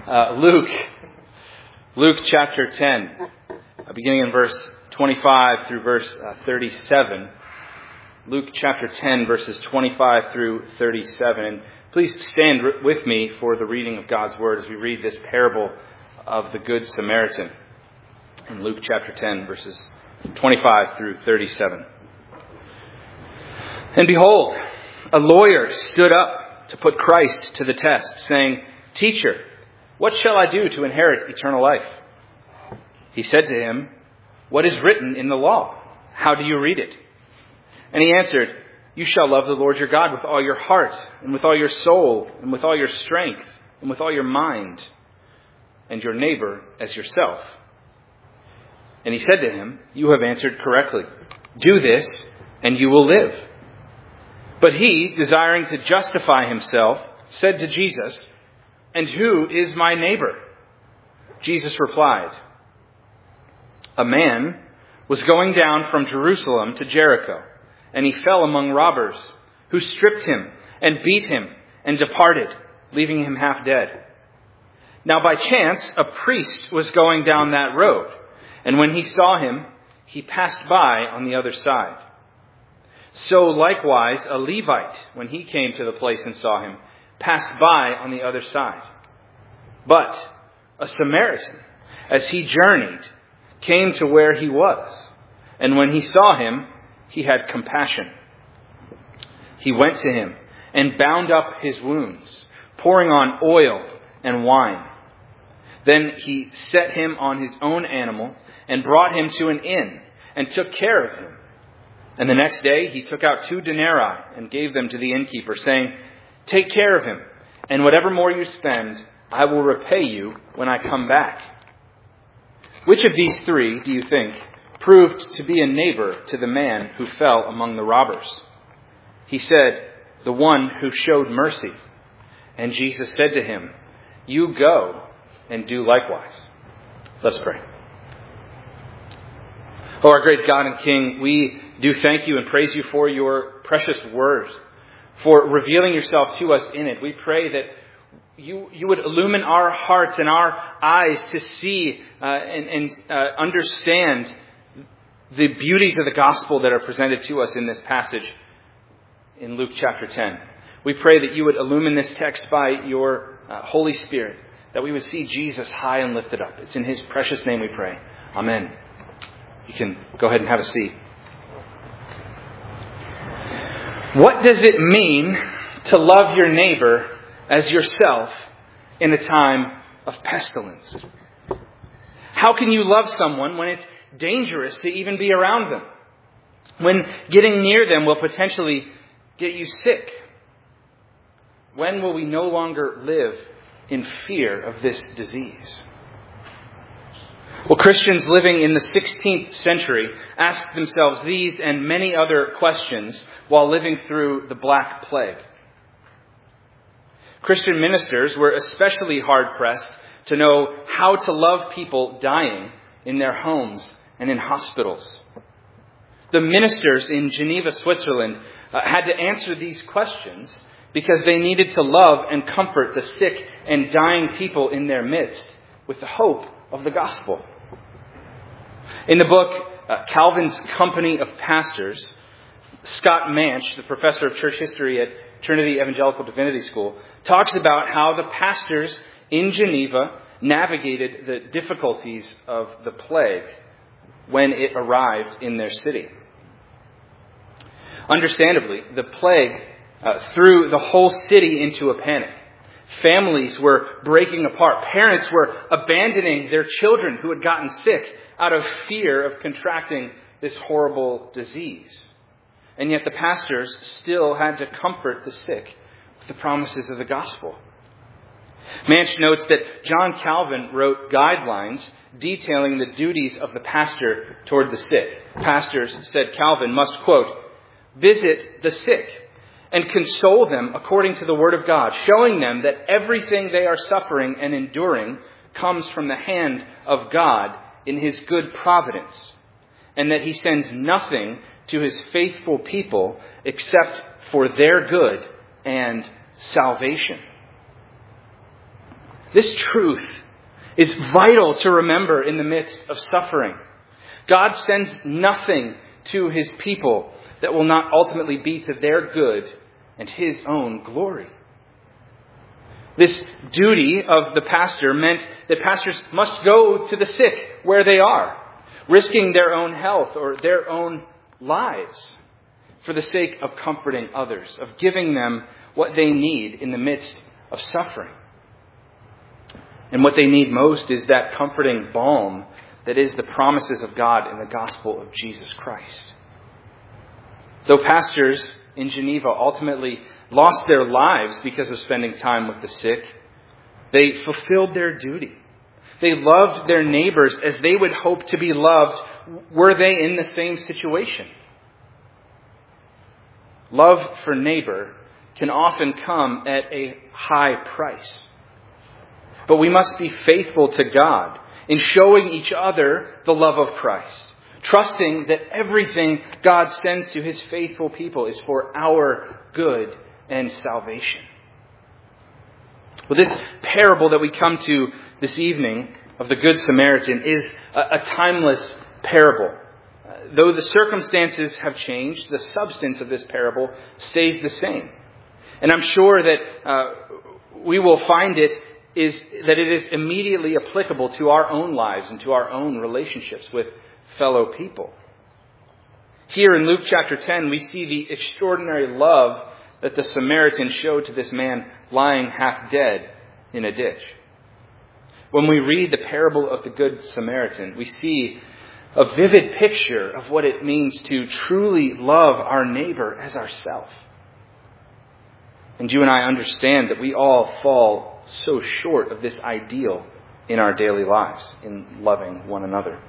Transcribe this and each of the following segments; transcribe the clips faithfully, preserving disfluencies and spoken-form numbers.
Uh, Luke, Luke chapter ten, uh, beginning in verse twenty-five through verse uh, thirty-seven. Luke chapter ten, verses twenty-five through thirty-seven. And please stand r- with me for the reading of God's Word as we read this parable of the Good Samaritan in Luke chapter ten, verses twenty-five through thirty-seven. And behold, a lawyer stood up to put Christ to the test, saying, "Teacher, what shall I do to inherit eternal life?" He said to him, "What is written in the law? How do you read it?" And he answered, "You shall love the Lord your God with all your heart, and with all your soul, and with all your strength, and with all your mind, and your neighbor as yourself." And he said to him, "You have answered correctly. Do this, and you will live." But he, desiring to justify himself, said to Jesus, "And who is my neighbor?" Jesus replied, "A man was going down from Jerusalem to Jericho, and he fell among robbers, who stripped him and beat him and departed, leaving him half dead. Now by chance a priest was going down that road, and when he saw him, he passed by on the other side. So likewise a Levite, when he came to the place and saw him, passed by on the other side. But a Samaritan, as he journeyed, came to where he was, and when he saw him, he had compassion. He went to him and bound up his wounds, pouring on oil and wine. Then he set him on his own animal and brought him to an inn and took care of him. And the next day he took out two denarii and gave them to the innkeeper, saying, 'Take care of him, and whatever more you spend, I will repay you when I come back.' Which of these three, do you think, proved to be a neighbor to the man who fell among the robbers?" He said, "The one who showed mercy." And Jesus said to him, "You go and do likewise." Let's pray. Oh, our great God and King, we do thank you and praise you for your precious word, for revealing yourself to us in it. We pray that you you would illumine our hearts and our eyes to see uh, and, and uh, understand the beauties of the gospel that are presented to us in this passage in Luke chapter ten. We pray that you would illumine this text by your uh, Holy Spirit, that we would see Jesus high and lifted up. It's in his precious name we pray. Amen. You can go ahead and have a seat. What does it mean to love your neighbor as yourself in a time of pestilence? How can you love someone when it's dangerous to even be around them? When getting near them will potentially get you sick? When will we no longer live in fear of this disease? Well, Christians living in the sixteenth century asked themselves these and many other questions while living through the Black Plague. Christian ministers were especially hard-pressed to know how to love people dying in their homes and in hospitals. The ministers in Geneva, Switzerland, uh, had to answer these questions because they needed to love and comfort the sick and dying people in their midst with the hope of the gospel. In the book, uh, Calvin's Company of Pastors, Scott Manch, the professor of church history at Trinity Evangelical Divinity School, talks about how the pastors in Geneva navigated the difficulties of the plague when it arrived in their city. Understandably, the plague uh, threw the whole city into a panic. Families were breaking apart. Parents were abandoning their children who had gotten sick out of fear of contracting this horrible disease. And yet the pastors still had to comfort the sick with the promises of the gospel. Manch notes that John Calvin wrote guidelines detailing the duties of the pastor toward the sick. Pastors, said Calvin, must, quote, "visit the sick and console them according to the word of God, showing them that everything they are suffering and enduring comes from the hand of God in his good providence, and that he sends nothing to his faithful people except for their good and salvation." This truth is vital to remember in the midst of suffering. God sends nothing to his people that will not ultimately be to their good and his own glory. This duty of the pastor meant that pastors must go to the sick where they are, risking their own health or their own lives for the sake of comforting others, of giving them what they need in the midst of suffering. And what they need most is that comforting balm that is the promises of God in the gospel of Jesus Christ. Though pastors in Geneva ultimately lost their lives because of spending time with the sick, they fulfilled their duty. They loved their neighbors as they would hope to be loved were they in the same situation. Love for neighbor can often come at a high price. But we must be faithful to God in showing each other the love of Christ, trusting that everything God sends to his faithful people is for our good and salvation. Well, this parable that we come to this evening of the Good Samaritan is a, a timeless parable. Uh, though the circumstances have changed, the substance of this parable stays the same. And I'm sure that uh, we will find it is that it is immediately applicable to our own lives and to our own relationships with fellow people. Here in Luke chapter ten, we see the extraordinary love that the Samaritan showed to this man lying half dead in a ditch. When we read the parable of the Good Samaritan, we see a vivid picture of what it means to truly love our neighbor as ourselves. And you and I understand that we all fall so short of this ideal in our daily lives, in loving one another.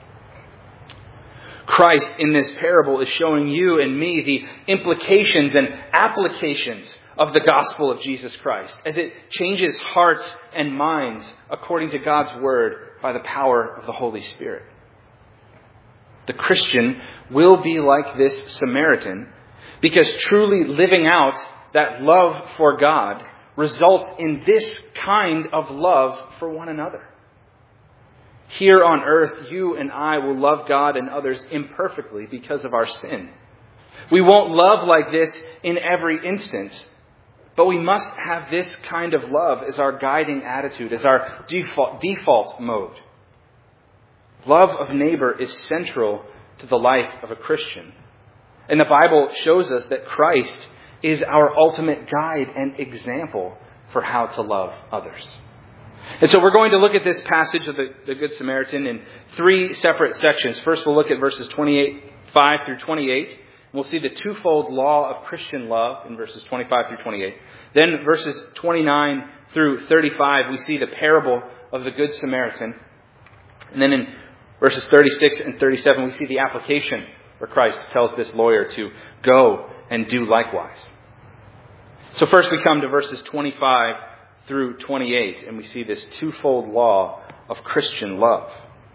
Christ in this parable is showing you and me the implications and applications of the gospel of Jesus Christ as it changes hearts and minds according to God's word by the power of the Holy Spirit. The Christian will be like this Samaritan because truly living out that love for God results in this kind of love for one another. Here on earth, you and I will love God and others imperfectly because of our sin. We won't love like this in every instance, but we must have this kind of love as our guiding attitude, as our default, default mode. Love of neighbor is central to the life of a Christian. And the Bible shows us that Christ is our ultimate guide and example for how to love others. And so we're going to look at this passage of the, the Good Samaritan in three separate sections. First, we'll look at verses twenty-eight, five through twenty-eight. We'll see the twofold law of Christian love in verses twenty-five through twenty-eight. Then verses twenty-nine through thirty-five, we see the parable of the Good Samaritan. And then in verses thirty-six and thirty-seven, we see the application where Christ tells this lawyer to go and do likewise. So first we come to verses twenty-five through twenty-eight, and we see this twofold law of Christian love.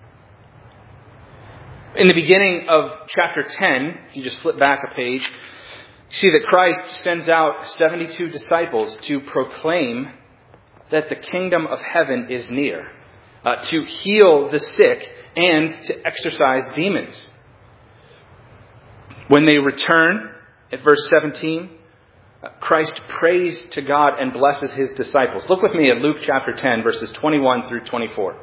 In the beginning of chapter ten, if you just flip back a page, you see that Christ sends out seventy-two disciples to proclaim that the kingdom of heaven is near, uh, to heal the sick and to exorcise demons. When they return, at verse seventeen, Christ prays to God and blesses his disciples. Look with me at Luke chapter ten, verses twenty-one through twenty-four.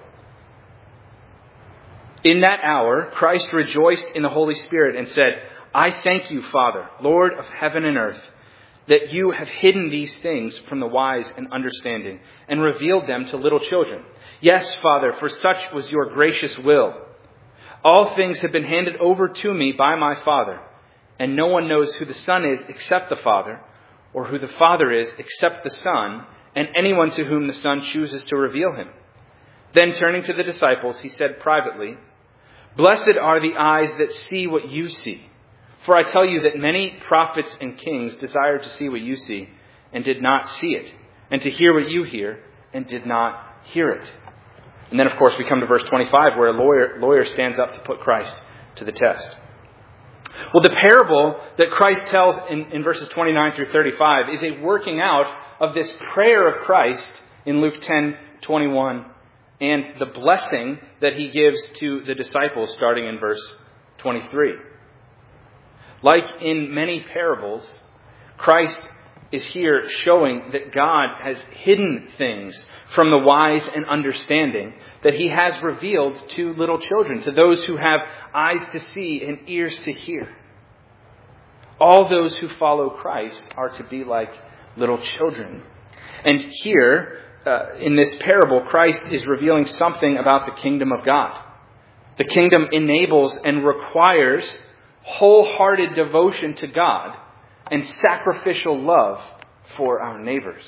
In that hour, Christ rejoiced in the Holy Spirit and said, I thank you, Father, Lord of heaven and earth, that you have hidden these things from the wise and understanding and revealed them to little children. Yes, Father, for such was your gracious will. All things have been handed over to me by my Father, and no one knows who the Son is except the Father, or who the Father is except the Son, and anyone to whom the Son chooses to reveal him. Then turning to the disciples, he said privately, Blessed are the eyes that see what you see. For I tell you that many prophets and kings desired to see what you see, and did not see it, and to hear what you hear, and did not hear it. And then, of course, we come to verse twenty-five, where a lawyer, lawyer stands up to put Christ to the test. Well, the parable that Christ tells in, in verses twenty-nine through thirty-five is a working out of this prayer of Christ in Luke ten twenty-one, and the blessing that he gives to the disciples starting in verse twenty-three. Like in many parables, Christ is here showing that God has hidden things from the wise and understanding that he has revealed to little children, to those who have eyes to see and ears to hear. All those who follow Christ are to be like little children. And here, uh, in this parable, Christ is revealing something about the kingdom of God. The kingdom enables and requires wholehearted devotion to God and sacrificial love for our neighbors.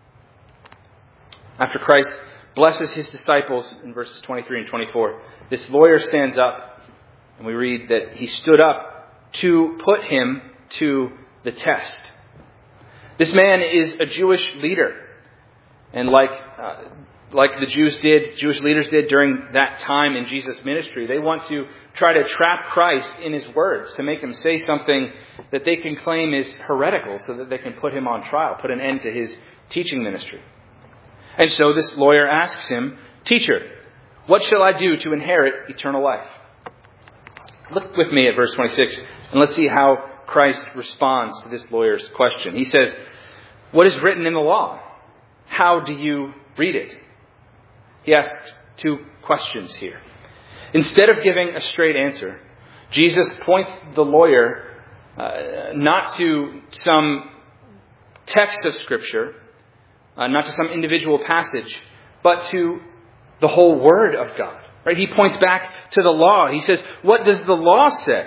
After Christ blesses his disciples in verses twenty-three and twenty-four, this lawyer stands up, and we read that he stood up to put him to the test. This man is a Jewish leader, and like uh, like the Jews did, Jewish leaders did during that time in Jesus' ministry, they want to try to trap Christ in his words, to make him say something that they can claim is heretical so that they can put him on trial, put an end to his teaching ministry. And so this lawyer asks him, "Teacher, what shall I do to inherit eternal life?" Look with me at verse twenty-six, and let's see how Christ responds to this lawyer's question. He says, "What is written in the law? How do you read it?" He asks two questions here. Instead of giving a straight answer, Jesus points the lawyer uh, not to some text of Scripture, uh, not to some individual passage, but to the whole Word of God. Right? He points back to the law. He says, "What does the law say?"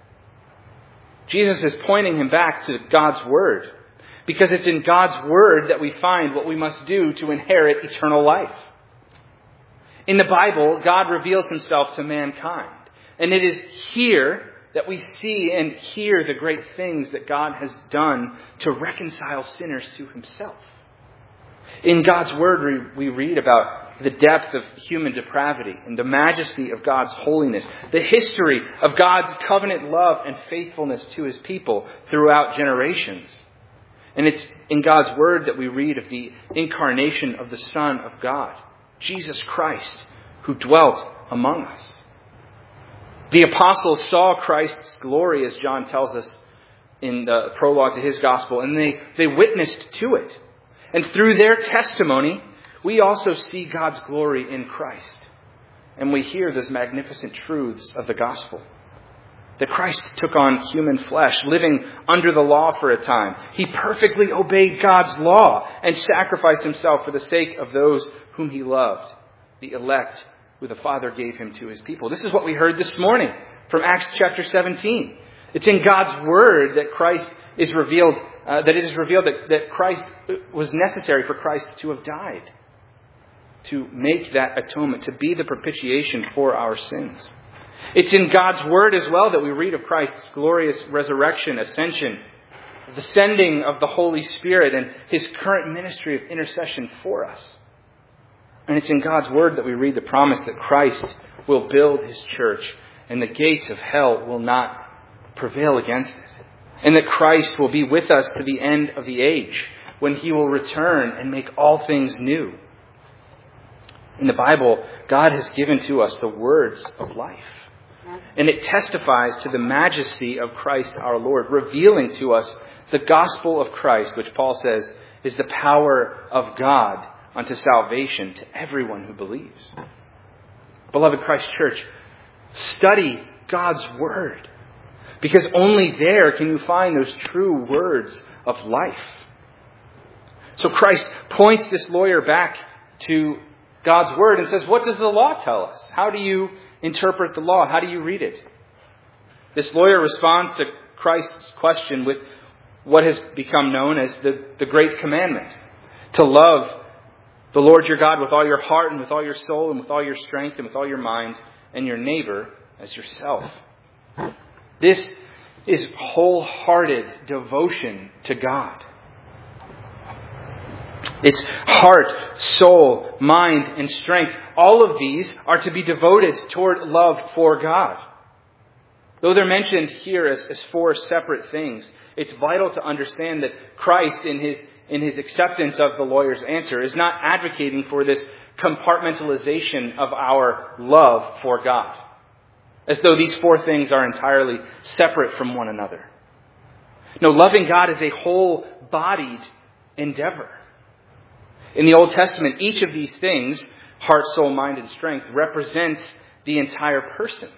Jesus is pointing him back to God's Word, because it's in God's Word that we find what we must do to inherit eternal life. In the Bible, God reveals himself to mankind. And it is here that we see and hear the great things that God has done to reconcile sinners to himself. In God's Word, we read about the depth of human depravity and the majesty of God's holiness, the history of God's covenant love and faithfulness to his people throughout generations. And it's in God's Word that we read of the incarnation of the Son of God, Jesus Christ, who dwelt among us. The apostles saw Christ's glory, as John tells us in the prologue to his gospel, and they, they witnessed to it. And through their testimony, we also see God's glory in Christ. And we hear those magnificent truths of the gospel. That Christ took on human flesh, living under the law for a time. He perfectly obeyed God's law and sacrificed himself for the sake of those whom he loved, the elect who the Father gave him to his people. This is what we heard this morning from Acts chapter seventeen. It's in God's Word that Christ is revealed, uh, that it is revealed that, that Christ was necessary for Christ to have died, to make that atonement, to be the propitiation for our sins. It's in God's Word as well that we read of Christ's glorious resurrection, ascension, the sending of the Holy Spirit, and his current ministry of intercession for us. And it's in God's Word that we read the promise that Christ will build his church and the gates of hell will not prevail against it. And that Christ will be with us to the end of the age when he will return and make all things new. In the Bible, God has given to us the words of life. And it testifies to the majesty of Christ our Lord, revealing to us the gospel of Christ, which Paul says is the power of God unto salvation to everyone who believes. Beloved Christ Church, study God's Word, because only there can you find those true words of life. So Christ points this lawyer back to God's Word and says, what does the law tell us? How do you interpret the law? How do you read it? This lawyer responds to Christ's question with what has become known as the, the Great Commandment, to love the Lord your God with all your heart and with all your soul and with all your strength and with all your mind, and your neighbor as yourself. This is wholehearted devotion to God. It's heart, soul, mind, and strength. All of these are to be devoted toward love for God. Though they're mentioned here as, as four separate things, it's vital to understand that Christ, in his in his acceptance of the lawyer's answer, is not advocating for this compartmentalization of our love for God, as though these four things are entirely separate from one another. No, loving God is a whole-bodied endeavor. In the Old Testament, each of these things, heart, soul, mind, and strength, represents the entire person.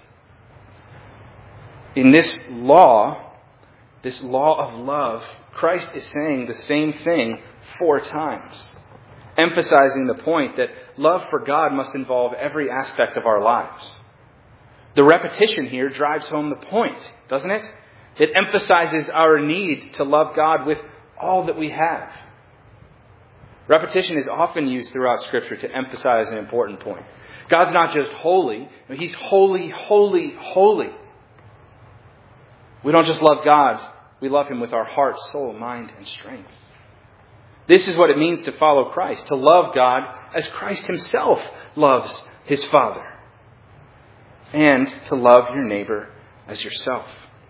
In this law, this law of love, Christ is saying the same thing four times, emphasizing the point that love for God must involve every aspect of our lives. The repetition here drives home the point, doesn't it? It emphasizes our need to love God with all that we have. Repetition is often used throughout Scripture to emphasize an important point. God's not just holy, He's holy, holy, holy. We don't just love God, we love Him with our heart, soul, mind, and strength. This is what it means to follow Christ, to love God as Christ Himself loves His Father, and to love your neighbor as yourself.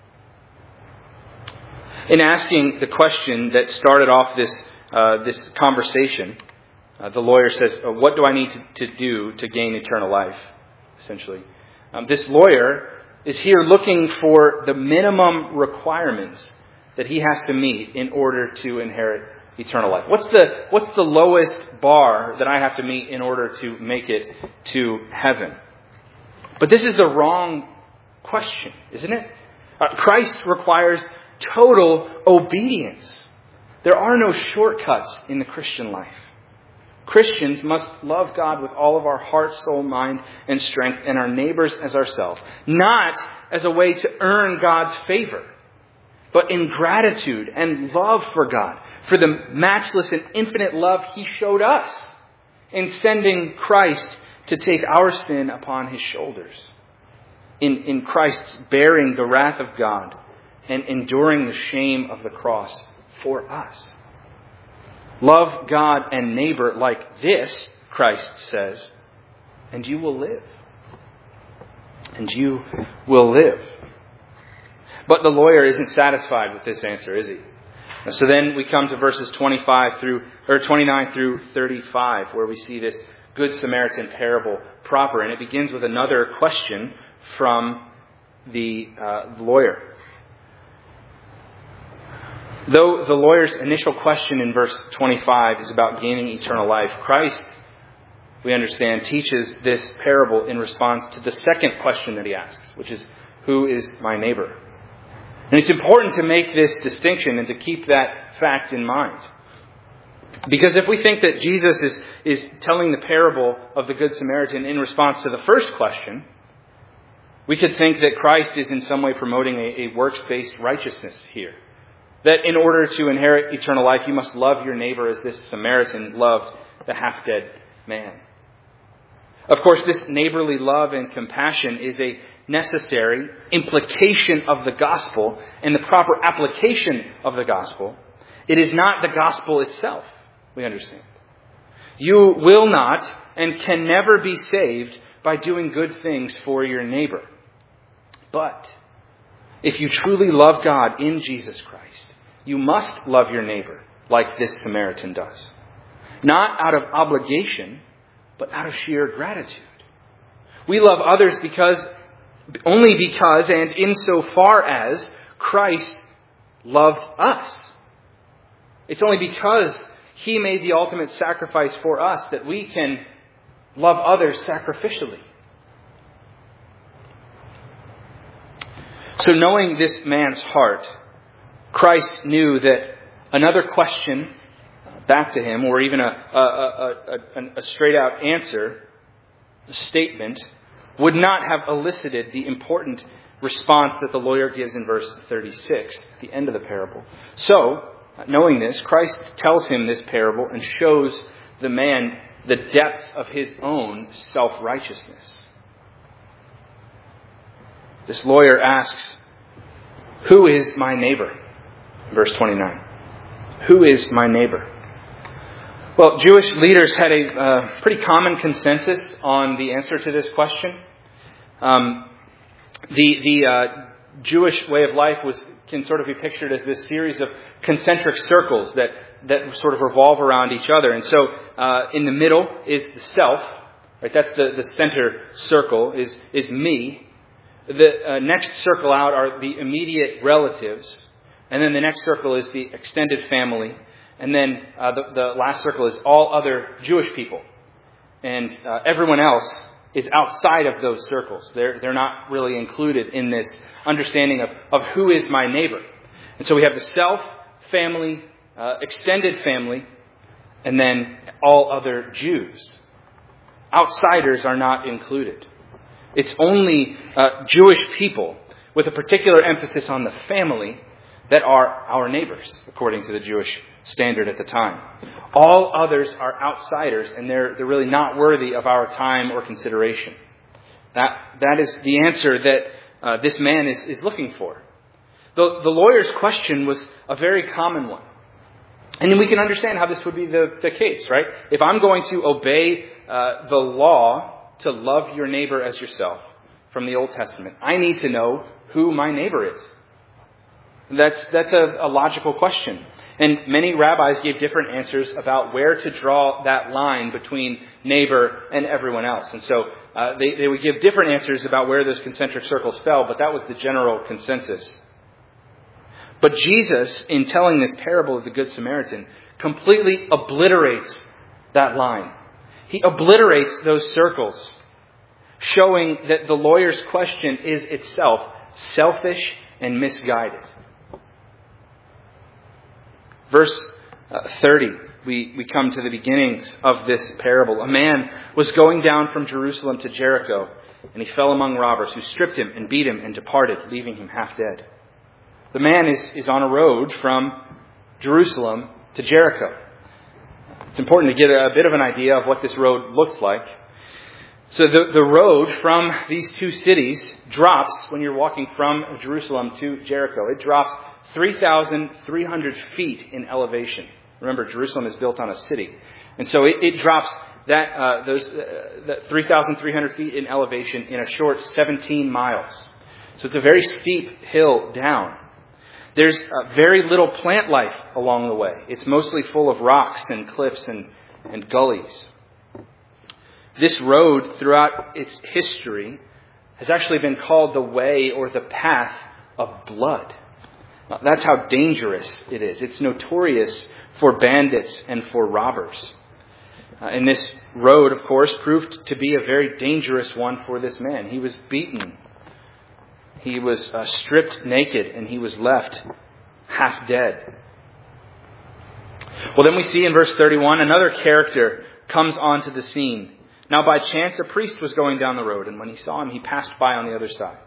In asking the question that started off this uh, this conversation, uh, the lawyer says, "What do I need to, to do to gain eternal life?" Essentially, um, this lawyer is here looking for the minimum requirements that he has to meet in order to inherit eternal life. What's the what's the lowest bar that I have to meet in order to make it to heaven? But this is the wrong question, isn't it? Uh, Christ requires total obedience. There are no shortcuts in the Christian life. Christians must love God with all of our heart, soul, mind, and strength, and our neighbors as ourselves. Not as a way to earn God's favor, but in gratitude and love for God, for the matchless and infinite love He showed us in sending Christ to take our sin upon His shoulders. In, in Christ's bearing the wrath of God and enduring the shame of the cross for us. Love God and neighbor like this, Christ says, and you will live. And you will live. But the lawyer isn't satisfied with this answer, is he? So then we come to verses twenty-five through or twenty-nine through thirty-five, where we see this Good Samaritan parable proper, and it begins with another question from the uh, lawyer. Though the lawyer's initial question in verse twenty-five is about gaining eternal life, Christ, we understand, teaches this parable in response to the second question that He asks, which is, who is my neighbor? And it's important to make this distinction and to keep that fact in mind. Because if we think that Jesus is, is telling the parable of the Good Samaritan in response to the first question, we could think that Christ is in some way promoting a, a works-based righteousness here. That in order to inherit eternal life, you must love your neighbor as this Samaritan loved the half-dead man. Of course, this neighborly love and compassion is a necessary implication of the gospel and the proper application of the gospel. It is not the gospel itself, we understand. You will not and can never be saved by doing good things for your neighbor. But if you truly love God in Jesus Christ, you must love your neighbor like this Samaritan does. Not out of obligation, but out of sheer gratitude. We love others because, only because and insofar as Christ loved us. It's only because He made the ultimate sacrifice for us that we can love others sacrificially. So knowing this man's heart, Christ knew that another question back to him, or even a, a, a, a, a straight-out answer, a statement, would not have elicited the important response that the lawyer gives in verse thirty-six, the end of the parable. So, knowing this, Christ tells him this parable and shows the man the depths of his own self-righteousness. This lawyer asks, who is my neighbor? Verse twenty-nine. Who is my neighbor? Well, Jewish leaders had a uh, pretty common consensus on the answer to this question. Um, the the uh, Jewish way of life was can sort of be pictured as this series of concentric circles that, that sort of revolve around each other. And so uh, in the middle is the self. Right? That's the, the center circle, is, is me. The uh, next circle out are the immediate relatives. And then the next circle is the extended family. And then uh, the, the last circle is all other Jewish people. And uh, everyone else is outside of those circles. They're, they're not really included in this understanding of, of who is my neighbor. And so we have the self, family, uh, extended family, and then all other Jews. Outsiders are not included. It's only uh, Jewish people, with a particular emphasis on the family, that are our neighbors, according to the Jewish standard at the time. All others are outsiders, and they're, they're really not worthy of our time or consideration. That, that is the answer that uh, this man is, is looking for. The, the lawyer's question was a very common one. And we can understand how this would be the, the case, right? If I'm going to obey uh, the law to love your neighbor as yourself from the Old Testament, I need to know who my neighbor is. That's, that's a, a logical question. And many rabbis gave different answers about where to draw that line between neighbor and everyone else. And so uh, they, they would give different answers about where those concentric circles fell, but that was the general consensus. But Jesus, in telling this parable of the Good Samaritan, completely obliterates that line. He obliterates those circles, showing that the lawyer's question is itself selfish and misguided. Verse uh, thirty, we, we come to the beginnings of this parable. A man was going down from Jerusalem to Jericho, and he fell among robbers who stripped him and beat him and departed, leaving him half dead. The man is, is on a road from Jerusalem to Jericho. It's important to get a, a bit of an idea of what this road looks like. So the, the road from these two cities drops, when you're walking from Jerusalem to Jericho, it drops three thousand three hundred feet in elevation. Remember, Jerusalem is built on a city. And so it, it drops that uh, those uh, that three thousand three hundred feet in elevation in a short seventeen miles. So it's a very steep hill down. There's uh, very little plant life along the way. It's mostly full of rocks and cliffs and, and gullies. This road, throughout its history, has actually been called the way or the path of blood. That's how dangerous it is. It's notorious for bandits and for robbers. Uh, and this road, of course, proved to be a very dangerous one for this man. He was beaten. He was uh, stripped naked, and he was left half dead. Well, then we see in verse thirty-one, another character comes onto the scene. Now, by chance, a priest was going down the road, and when he saw him, he passed by on the other side.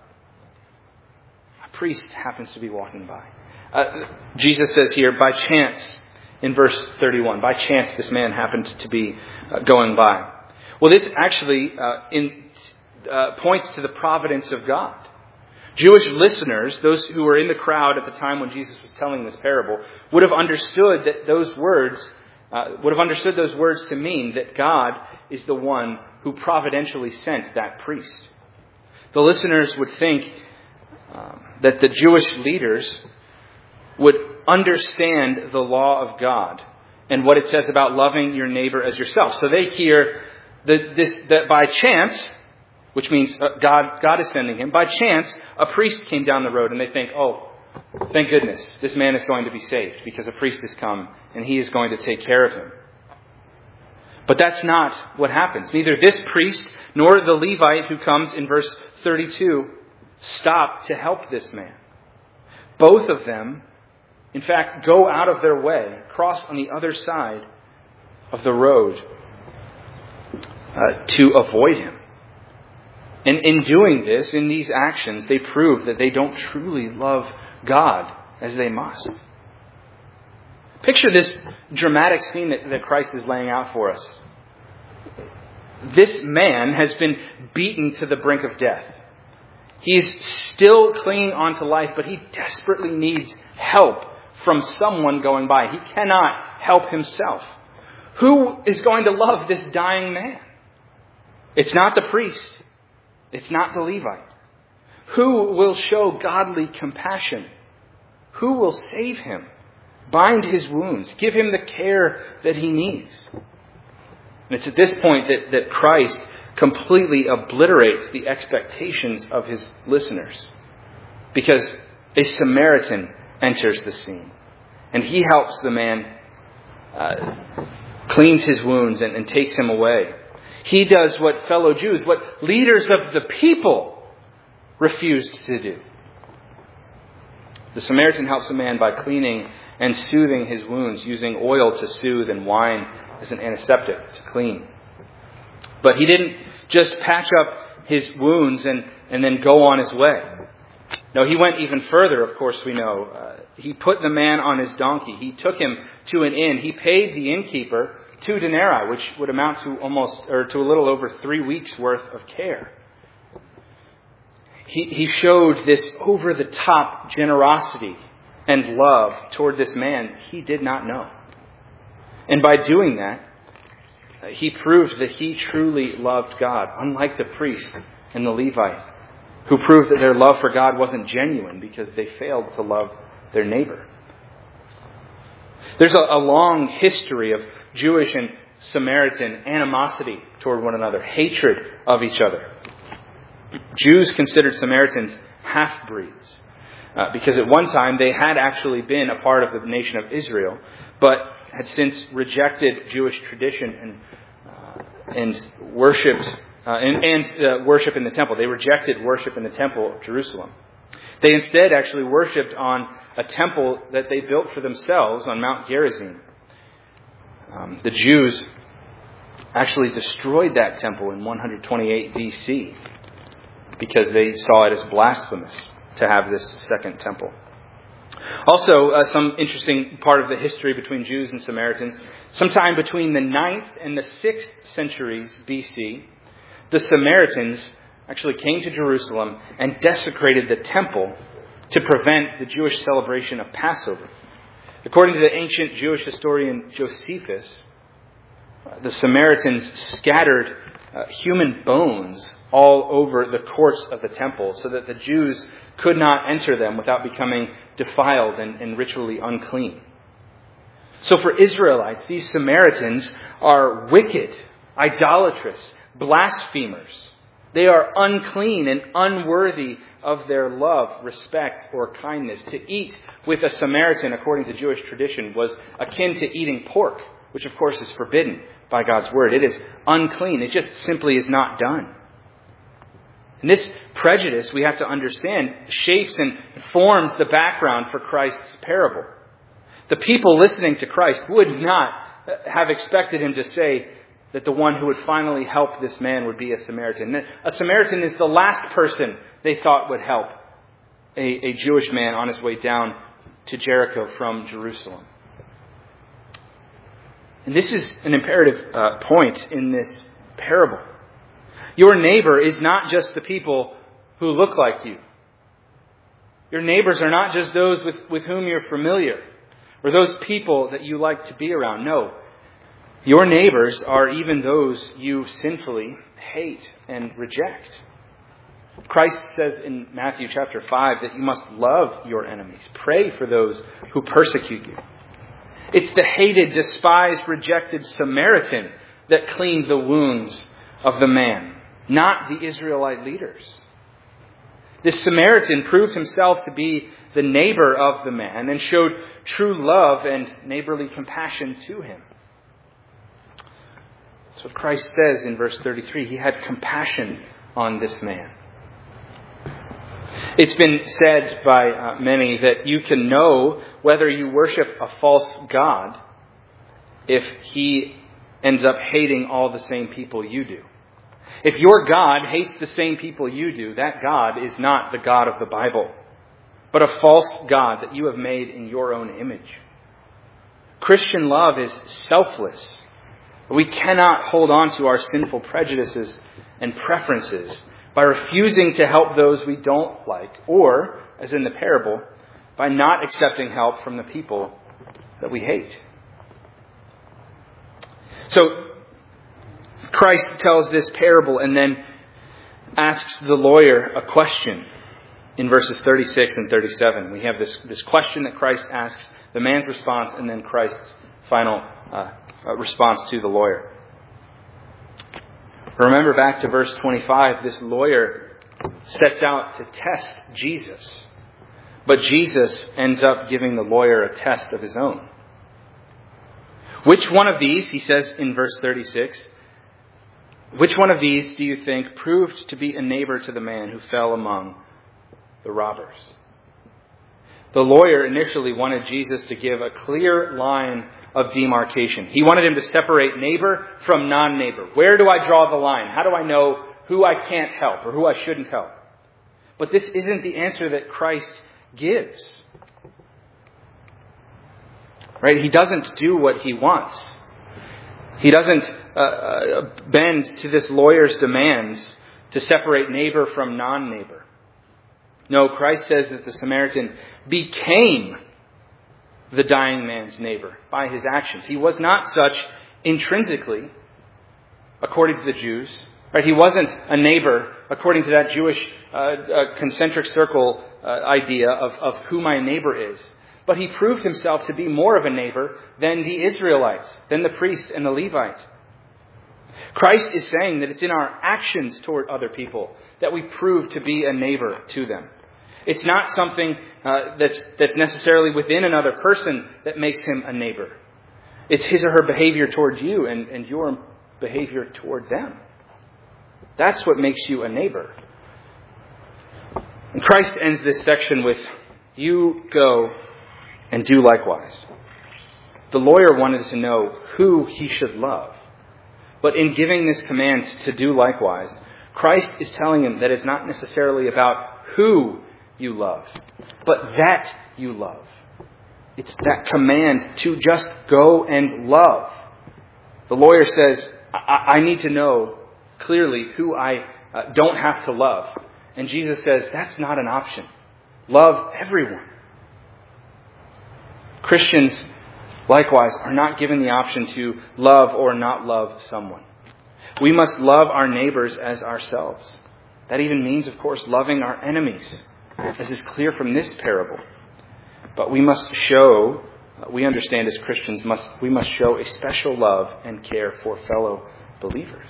Priest happens to be walking by. Uh, Jesus says here, by chance, in verse thirty-one, by chance this man happened to be uh, going by. Well, this actually uh, in, uh, points to the providence of God. Jewish listeners, those who were in the crowd at the time when Jesus was telling this parable, would have understood that those words, uh, would have understood those words to mean that God is the one who providentially sent that priest. The listeners would think Um, that the Jewish leaders would understand the law of God and what it says about loving your neighbor as yourself. So they hear the, this, that by chance, which means uh, God, God is sending him, by chance, a priest came down the road, and they think, oh, thank goodness, this man is going to be saved because a priest has come and he is going to take care of him. But that's not what happens. Neither this priest nor the Levite who comes in verse thirty-two stop to help this man. Both of them, in fact, go out of their way, cross on the other side of the road uh, to avoid him. And in doing this, in these actions, they prove that they don't truly love God as they must. Picture this dramatic scene that, that Christ is laying out for us. This man has been beaten to the brink of death. He's still clinging on to life, but he desperately needs help from someone going by. He cannot help himself. Who is going to love this dying man? It's not the priest. It's not the Levite. Who will show godly compassion? Who will save him? Bind his wounds. Give him the care that he needs. And it's at this point that, that Christ completely obliterates the expectations of his listeners. Because a Samaritan enters the scene. And he helps the man, uh, cleans his wounds and, and takes him away. He does what fellow Jews, what leaders of the people refused to do. The Samaritan helps a man by cleaning and soothing his wounds, using oil to soothe and wine as an antiseptic to clean. But he didn't just patch up his wounds and, and then go on his way. No, he went even further, of course we know. Uh, he put the man on his donkey. He took him to an inn. He paid the innkeeper two denarii, which would amount to almost, or to a little over three weeks' worth of care. He, he showed this over-the-top generosity and love toward this man he did not know. And by doing that, he proved that he truly loved God, unlike the priest and the Levite, who proved that their love for God wasn't genuine because they failed to love their neighbor. There's a, a long history of Jewish and Samaritan animosity toward one another, hatred of each other. Jews considered Samaritans half-breeds uh, because at one time they had actually been a part of the nation of Israel, but had since rejected Jewish tradition and uh, and worshipped uh, and, and uh, worship in the temple. They rejected worship in the temple of Jerusalem. They instead actually worshipped on a temple that they built for themselves on Mount Gerizim. Um, the Jews actually destroyed that temple in one twenty-eight B C because they saw it as blasphemous to have this second temple. Also, uh, some interesting part of the history between Jews and Samaritans. Sometime between the ninth and the sixth centuries B C, the Samaritans actually came to Jerusalem and desecrated the temple to prevent the Jewish celebration of Passover. According to the ancient Jewish historian Josephus, the Samaritans scattered uh, human bones all over the courts of the temple so that the Jews could not enter them without becoming defiled and, and ritually unclean. So for Israelites, these Samaritans are wicked, idolatrous, blasphemers. They are unclean and unworthy of their love, respect, or kindness. To eat with a Samaritan, according to Jewish tradition, was akin to eating pork, which of course is forbidden by God's word. It is unclean. It just simply is not done. And this prejudice, we have to understand, shapes and forms the background for Christ's parable. The people listening to Christ would not have expected him to say that the one who would finally help this man would be a Samaritan. A Samaritan is the last person they thought would help a, a Jewish man on his way down to Jericho from Jerusalem. And this is an imperative uh, point in this parable. Your neighbor is not just the people who look like you. Your neighbors are not just those with, with whom you're familiar or those people that you like to be around. No. Your neighbors are even those you sinfully hate and reject. Christ says in Matthew chapter five that you must love your enemies. Pray for those who persecute you. It's the hated, despised, rejected Samaritan that cleaned the wounds of the man, not the Israelite leaders. This Samaritan proved himself to be the neighbor of the man and showed true love and neighborly compassion to him. That's what Christ says in verse thirty-three. He had compassion on this man. It's been said by uh, many that you can know whether you worship a false god if he ends up hating all the same people you do. If your God hates the same people you do, that God is not the God of the Bible, but a false god that you have made in your own image. Christian love is selfless. We cannot hold on to our sinful prejudices and preferences by refusing to help those we don't like, or, as in the parable, by not accepting help from the people that we hate. So, Christ tells this parable and then asks the lawyer a question. in verses thirty-six and thirty-seven. We have this, this question that Christ asks, the man's response, and then Christ's final uh, uh, response to the lawyer. Remember back to verse twenty-five, this lawyer sets out to test Jesus. But Jesus ends up giving the lawyer a test of his own. Which one of these, he says in verse thirty-six, which one of these do you think proved to be a neighbor to the man who fell among the robbers? The lawyer initially wanted Jesus to give a clear line of demarcation. He wanted him to separate neighbor from non-neighbor. Where do I draw the line? How do I know who I can't help or who I shouldn't help? But this isn't the answer that Christ gives. Right? He doesn't do what he wants. He doesn't uh, uh, bend to this lawyer's demands to separate neighbor from non-neighbor. No, Christ says that the Samaritan became the dying man's neighbor by his actions. He was not such intrinsically, according to the Jews. Right? He wasn't a neighbor according to that Jewish uh, uh, concentric circle uh, idea of, of who my neighbor is. But he proved himself to be more of a neighbor than the Israelites, than the priest and the Levite. Christ is saying that it's in our actions toward other people that we prove to be a neighbor to them. It's not something uh, that's, that's necessarily within another person that makes him a neighbor. It's his or her behavior towards you and, and your behavior toward them. That's what makes you a neighbor. And Christ ends this section with, you go and do likewise. The lawyer wanted to know who he should love. But in giving this command to do likewise, Christ is telling him that it's not necessarily about who you love, but that you love. It's that command to just go and love. The lawyer says, I, I need to know clearly who I uh, don't have to love. And Jesus says, that's not an option. Love everyone. Christians, likewise, are not given the option to love or not love someone. We must love our neighbors as ourselves. That even means, of course, loving our enemies, as is clear from this parable. But we must show, we understand as Christians, must we must show a special love and care for fellow believers.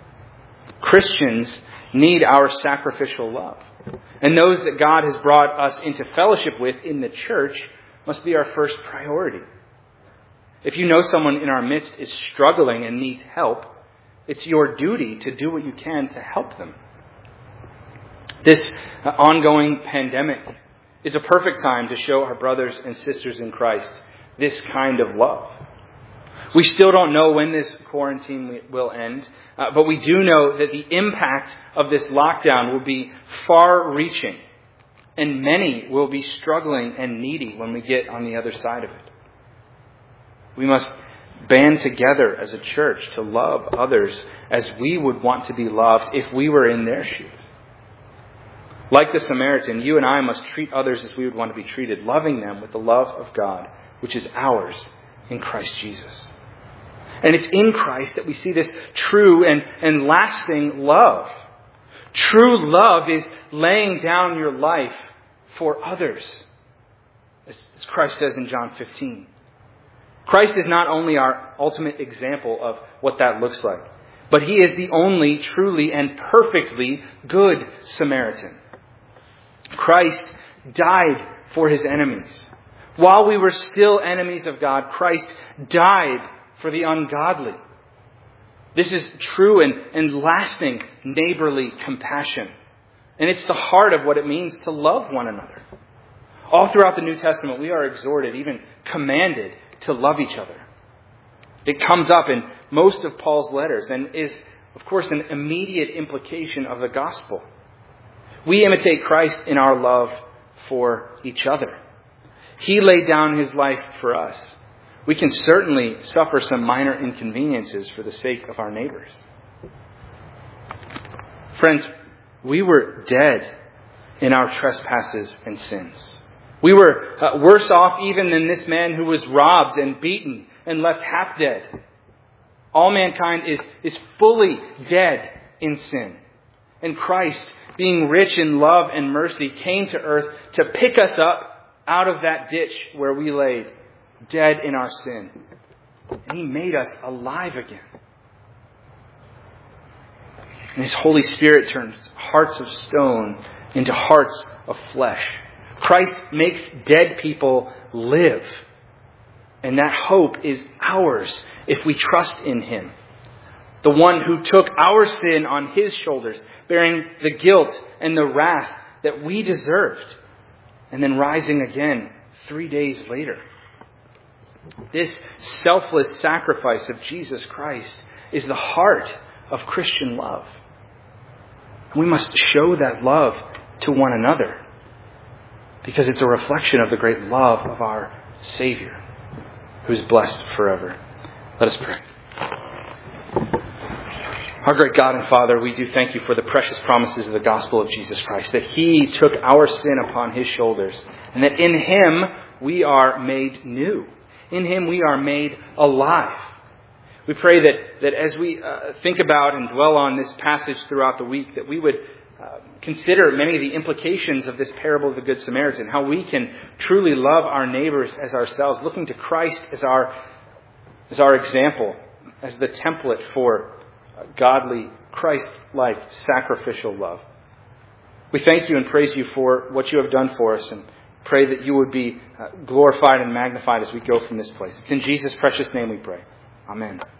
Christians need our sacrificial love. And those that God has brought us into fellowship with in the church must be our first priority. If you know someone in our midst is struggling and needs help, it's your duty to do what you can to help them. This uh, ongoing pandemic is a perfect time to show our brothers and sisters in Christ this kind of love. We still don't know when this quarantine will end, uh, but we do know that the impact of this lockdown will be far-reaching, and many will be struggling and needy when we get on the other side of it. We must band together as a church to love others as we would want to be loved if we were in their shoes. Like the Samaritan, you and I must treat others as we would want to be treated, loving them with the love of God, which is ours in Christ Jesus. And it's in Christ that we see this true and, and lasting love. True love is laying down your life for others, as Christ says in John fifteen. Christ is not only our ultimate example of what that looks like, but he is the only truly and perfectly good Samaritan. Christ died for his enemies. While we were still enemies of God, Christ died for the ungodly. This is true and, and lasting neighborly compassion. And it's the heart of what it means to love one another. All throughout the New Testament, we are exhorted, even commanded, to love each other. It comes up in most of Paul's letters and is, of course, an immediate implication of the gospel. We imitate Christ in our love for each other. He laid down his life for us. We can certainly suffer some minor inconveniences for the sake of our neighbors. Friends, we were dead in our trespasses and sins. We were uh, worse off even than this man who was robbed and beaten and left half dead. All mankind is, is fully dead in sin. And Christ, being rich in love and mercy, came to earth to pick us up out of that ditch where we lay dead in our sin. And He made us alive again. And His Holy Spirit turns hearts of stone into hearts of flesh. Christ makes dead people live. And that hope is ours if we trust in Him. The one who took our sin on His shoulders, bearing the guilt and the wrath that we deserved, and then rising again three days later. This selfless sacrifice of Jesus Christ is the heart of Christian love. We must show that love to one another because it's a reflection of the great love of our Savior, who is blessed forever. Let us pray. Our great God and Father, we do thank You for the precious promises of the gospel of Jesus Christ, that He took our sin upon His shoulders, and that in Him we are made new. In Him we are made alive. We pray that, that as we uh, think about and dwell on this passage throughout the week, that we would uh, consider many of the implications of this parable of the Good Samaritan, how we can truly love our neighbors as ourselves, looking to Christ as our, as our example, as the template for godly, Christ-like, sacrificial love. We thank You and praise You for what You have done for us, and pray that You would be glorified and magnified as we go from this place. It's in Jesus' precious name we pray. Amen.